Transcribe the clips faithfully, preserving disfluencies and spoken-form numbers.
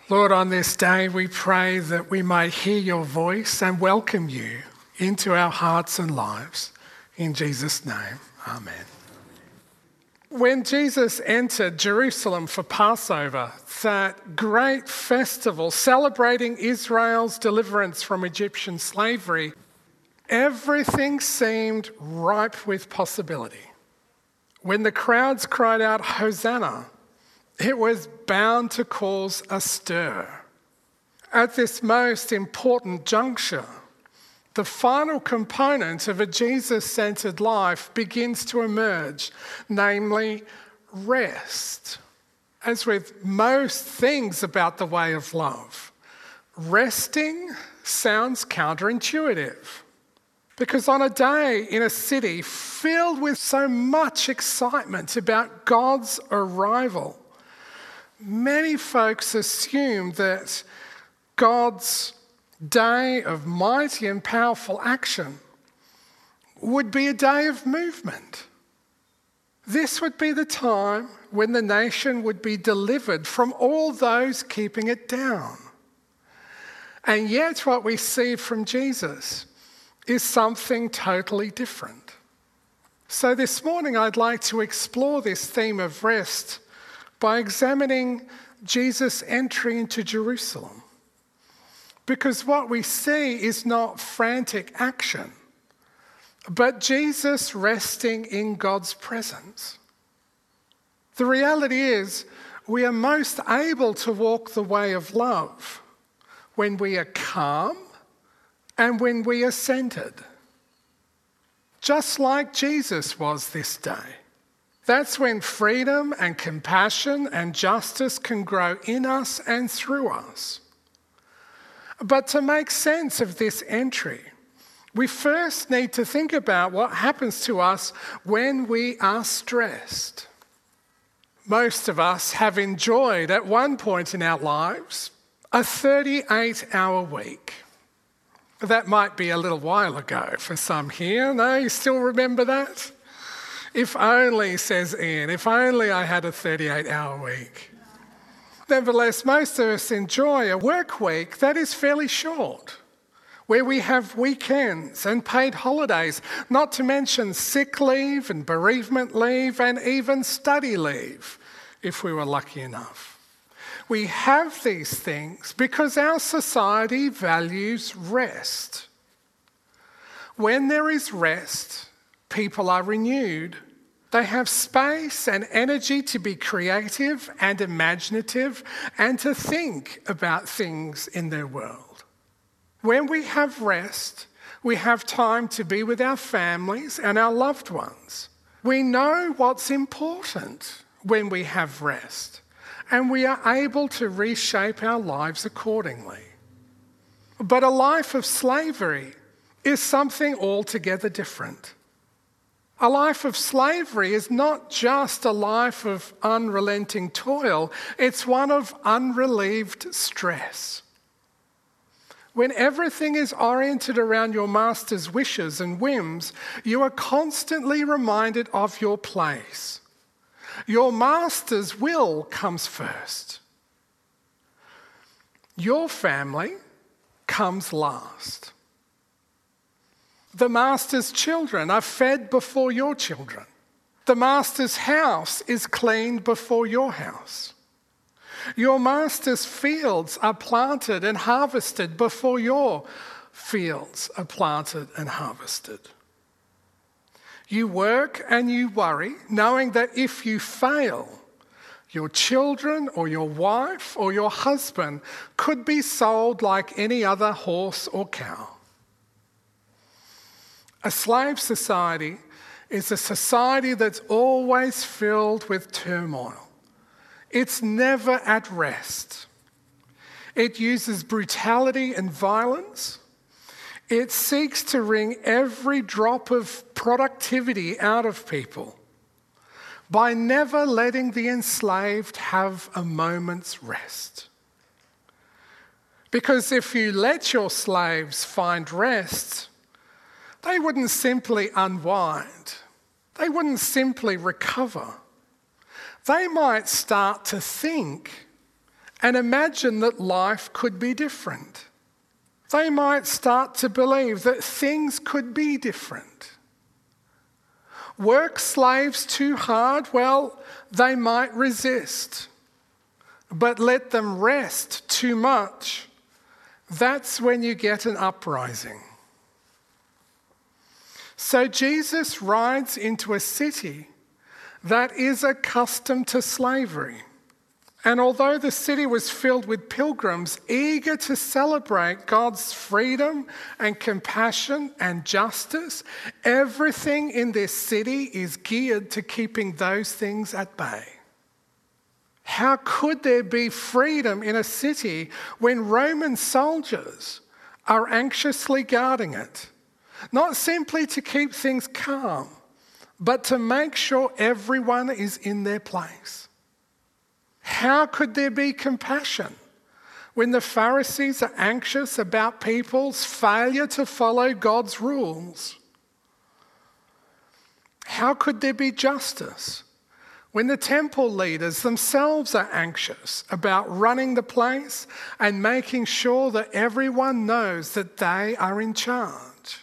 Lord, on this day we pray that we may hear your voice and welcome you into our hearts and lives. In Jesus' name, amen. When Jesus entered Jerusalem for Passover, that great festival celebrating Israel's deliverance from Egyptian slavery, everything seemed ripe with possibility. When the crowds cried out, "Hosanna," it was bound to cause a stir. At this most important juncture, the final component of a Jesus-centered life begins to emerge, namely rest. As with most things about the way of love, resting sounds counterintuitive. Because on a day in a city filled with so much excitement about God's arrival, many folks assume that God's day of mighty and powerful action would be a day of movement. This would be the time when the nation would be delivered from all those keeping it down. And yet what we see from Jesus is something totally different. So this morning I'd like to explore this theme of rest by examining Jesus' entry into Jerusalem. Because what we see is not frantic action, but Jesus resting in God's presence. The reality is, we are most able to walk the way of love when we are calm and when we are centered. Just like Jesus was this day. That's when freedom and compassion and justice can grow in us and through us. But to make sense of this entry, we first need to think about what happens to us when we are stressed. Most of us have enjoyed at one point in our lives a thirty-eight hour week. That might be a little while ago for some here. No, you still remember that? If only, says Ian, if only I had a thirty-eight hour week. Nevertheless, most of us enjoy a work week that is fairly short, where we have weekends and paid holidays, not to mention sick leave and bereavement leave and even study leave, if we were lucky enough. We have these things because our society values rest. When there is rest, people are renewed. They have space and energy to be creative and imaginative and to think about things in their world. When we have rest, we have time to be with our families and our loved ones. We know what's important when we have rest, and we are able to reshape our lives accordingly. But a life of slavery is something altogether different. A life of slavery is not just a life of unrelenting toil, it's one of unrelieved stress. When everything is oriented around your master's wishes and whims, you are constantly reminded of your place. Your master's will comes first. Your family comes last. The master's children are fed before your children. The master's house is cleaned before your house. Your master's fields are planted and harvested before your fields are planted and harvested. You work and you worry, knowing that if you fail, your children or your wife or your husband could be sold like any other horse or cow. A slave society is a society that's always filled with turmoil. It's never at rest. It uses brutality and violence. It seeks to wring every drop of productivity out of people by never letting the enslaved have a moment's rest. Because if you let your slaves find rest, they wouldn't simply unwind. They wouldn't simply recover. They might start to think and imagine that life could be different. They might start to believe that things could be different. Work slaves too hard? Well, they might resist. But let them rest too much. That's when you get an uprising. So Jesus rides into a city that is accustomed to slavery. And although the city was filled with pilgrims eager to celebrate God's freedom and compassion and justice, everything in this city is geared to keeping those things at bay. How could there be freedom in a city when Roman soldiers are anxiously guarding it? Not simply to keep things calm, but to make sure everyone is in their place. How could there be compassion when the Pharisees are anxious about people's failure to follow God's rules? How could there be justice when the temple leaders themselves are anxious about running the place and making sure that everyone knows that they are in charge?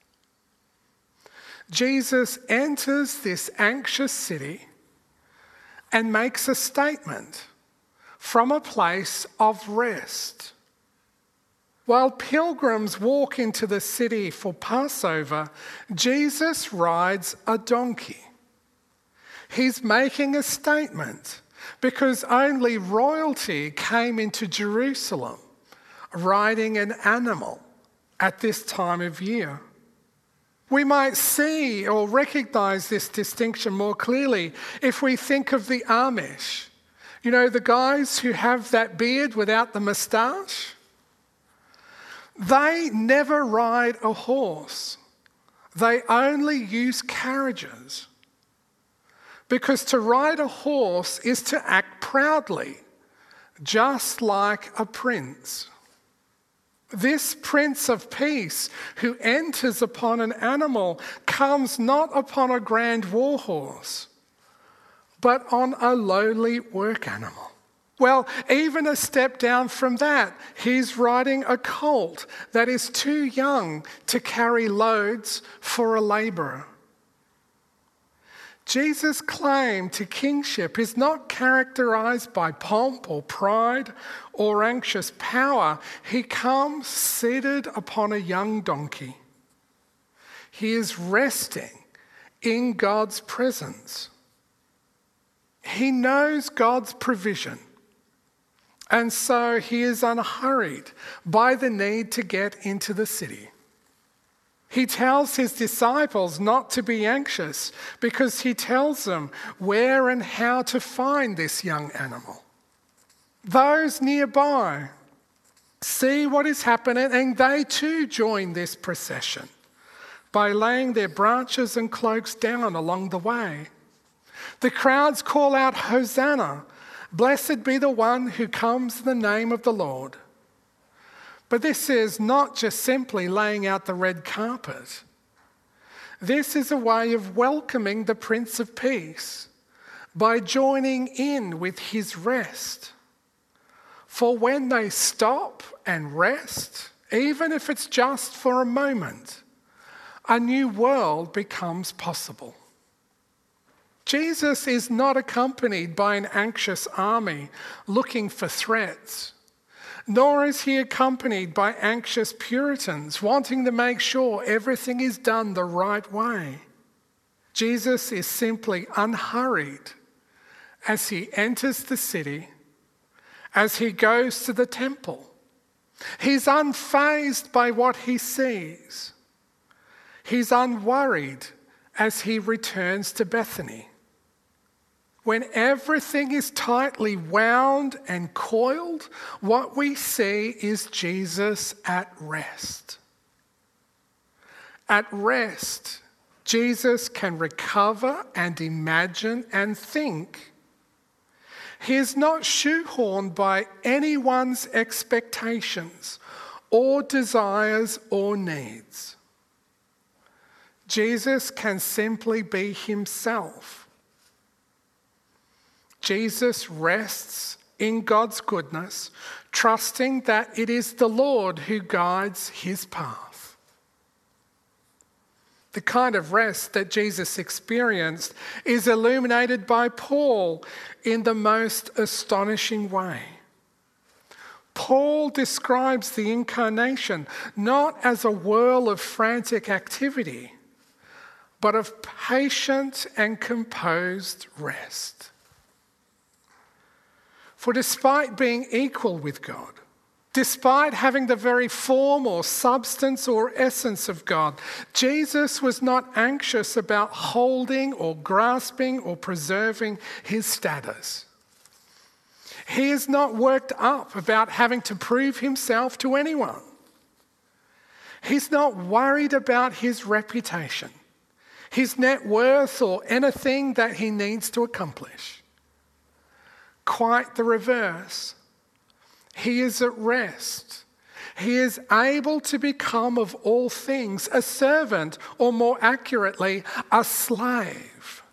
Jesus enters this anxious city and makes a statement from a place of rest. While pilgrims walk into the city for Passover, Jesus rides a donkey. He's making a statement because only royalty came into Jerusalem riding an animal at this time of year. We might see or recognise this distinction more clearly if we think of the Amish. You know, the guys who have that beard without the moustache? They never ride a horse. They only use carriages. Because to ride a horse is to act proudly, just like a prince. This Prince of Peace who enters upon an animal comes not upon a grand war horse, but on a lowly work animal. Well, even a step down from that, he's riding a colt that is too young to carry loads for a labourer. Jesus' claim to kingship is not characterised by pomp or pride or anxious power. He comes seated upon a young donkey. He is resting in God's presence. He knows God's provision, and so he is unhurried by the need to get into the city. He tells his disciples not to be anxious because he tells them where and how to find this young animal. Those nearby see what is happening and they too join this procession by laying their branches and cloaks down along the way. The crowds call out, "Hosanna! Blessed be the one who comes in the name of the Lord." But this is not just simply laying out the red carpet. This is a way of welcoming the Prince of Peace by joining in with his rest. For when they stop and rest, even if it's just for a moment, a new world becomes possible. Jesus is not accompanied by an anxious army looking for threats. Nor is he accompanied by anxious Puritans wanting to make sure everything is done the right way. Jesus is simply unhurried as he enters the city, as he goes to the temple. He's unfazed by what he sees. He's unworried as he returns to Bethany. When everything is tightly wound and coiled, what we see is Jesus at rest. At rest, Jesus can recover and imagine and think. He is not shoehorned by anyone's expectations or desires or needs. Jesus can simply be himself. Jesus rests in God's goodness, trusting that it is the Lord who guides his path. The kind of rest that Jesus experienced is illuminated by Paul in the most astonishing way. Paul describes the incarnation not as a whirl of frantic activity, but of patient and composed rest. For despite being equal with God, despite having the very form or substance or essence of God, Jesus was not anxious about holding or grasping or preserving his status. He is not worked up about having to prove himself to anyone. He's not worried about his reputation, his net worth, or anything that he needs to accomplish. Quite the reverse. He is at rest. He is able to become of all things a servant, or more accurately, a slave.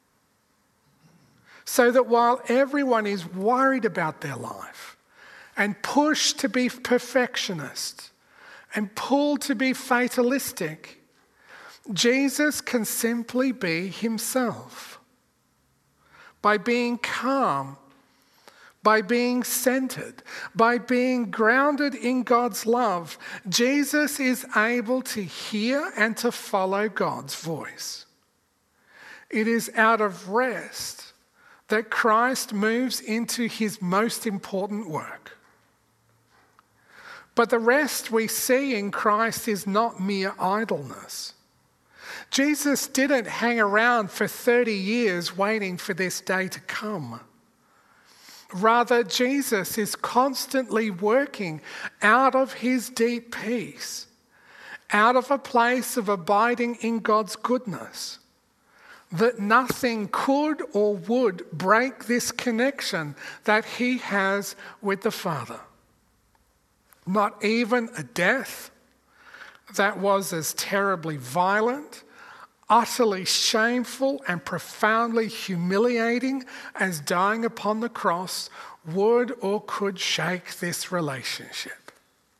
So that while everyone is worried about their life and pushed to be perfectionist and pulled to be fatalistic, Jesus can simply be himself. By being calm, by being centered, by being grounded in God's love, Jesus is able to hear and to follow God's voice. It is out of rest that Christ moves into his most important work. But the rest we see in Christ is not mere idleness. Jesus didn't hang around for thirty years waiting for this day to come. Rather, Jesus is constantly working out of his deep peace, out of a place of abiding in God's goodness, that nothing could or would break this connection that he has with the Father. Not even a death that was as terribly violent, utterly shameful and profoundly humiliating as dying upon the cross would or could shake this relationship.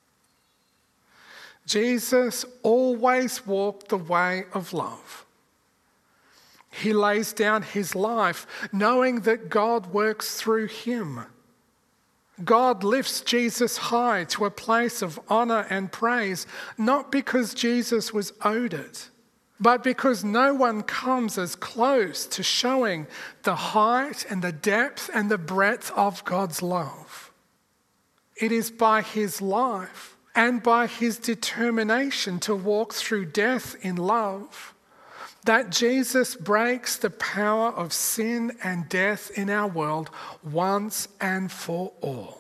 Jesus always walked the way of love. He lays down his life knowing that God works through him. God lifts Jesus high to a place of honor and praise, not because Jesus was owed it, but because no one comes as close to showing the height and the depth and the breadth of God's love. It is by his life and by his determination to walk through death in love that Jesus breaks the power of sin and death in our world once and for all.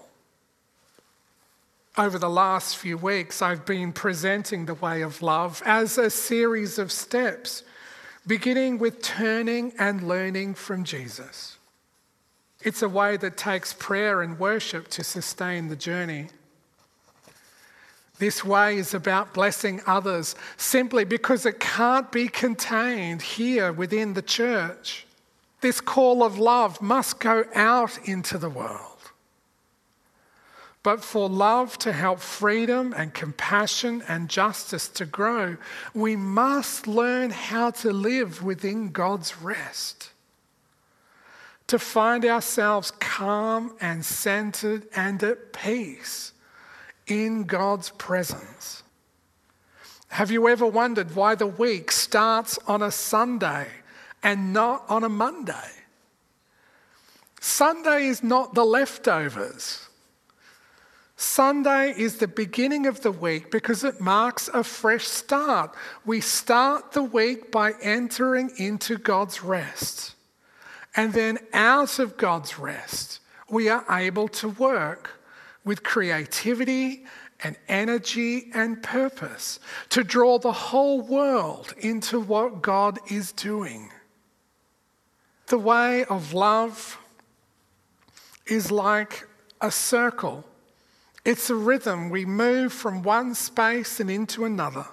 Over the last few weeks, I've been presenting the way of love as a series of steps, beginning with turning and learning from Jesus. It's a way that takes prayer and worship to sustain the journey. This way is about blessing others simply because it can't be contained here within the church. This call of love must go out into the world. But for love to help freedom and compassion and justice to grow, we must learn how to live within God's rest. To find ourselves calm and centered and at peace in God's presence. Have you ever wondered why the week starts on a Sunday and not on a Monday? Sunday is not the leftovers. Sunday is the beginning of the week because it marks a fresh start. We start the week by entering into God's rest. And then out of God's rest, we are able to work with creativity and energy and purpose to draw the whole world into what God is doing. The way of love is like a circle. It's a rhythm. We move from one space and into another.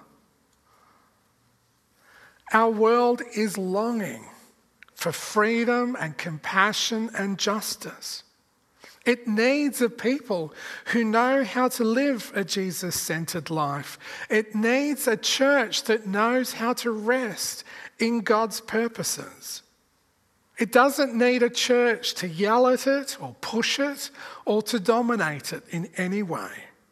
Our world is longing for freedom and compassion and justice. It needs a people who know how to live a Jesus-centered life. It needs a church that knows how to rest in God's purposes. It doesn't need a church to yell at it or push it or to dominate it in any way.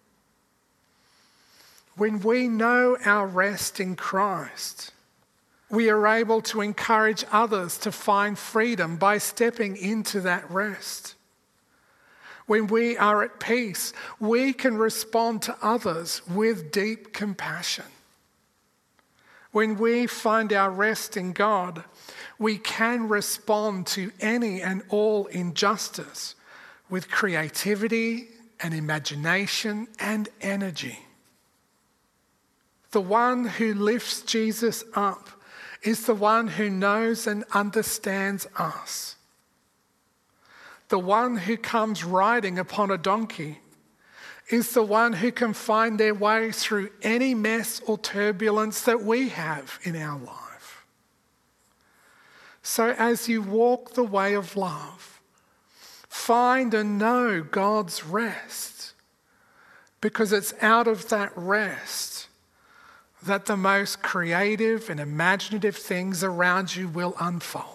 When we know our rest in Christ, we are able to encourage others to find freedom by stepping into that rest. When we are at peace, we can respond to others with deep compassion. When we find our rest in God, we can respond to any and all injustice with creativity and imagination and energy. The one who lifts Jesus up is the one who knows and understands us. The one who comes riding upon a donkey is the one who can find their way through any mess or turbulence that we have in our life. So as you walk the way of love, find and know God's rest, because it's out of that rest that the most creative and imaginative things around you will unfold.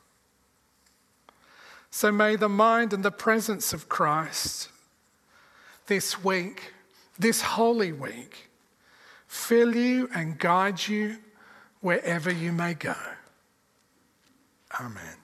So may the mind and the presence of Christ this week, this Holy Week, fill you and guide you wherever you may go. Amen.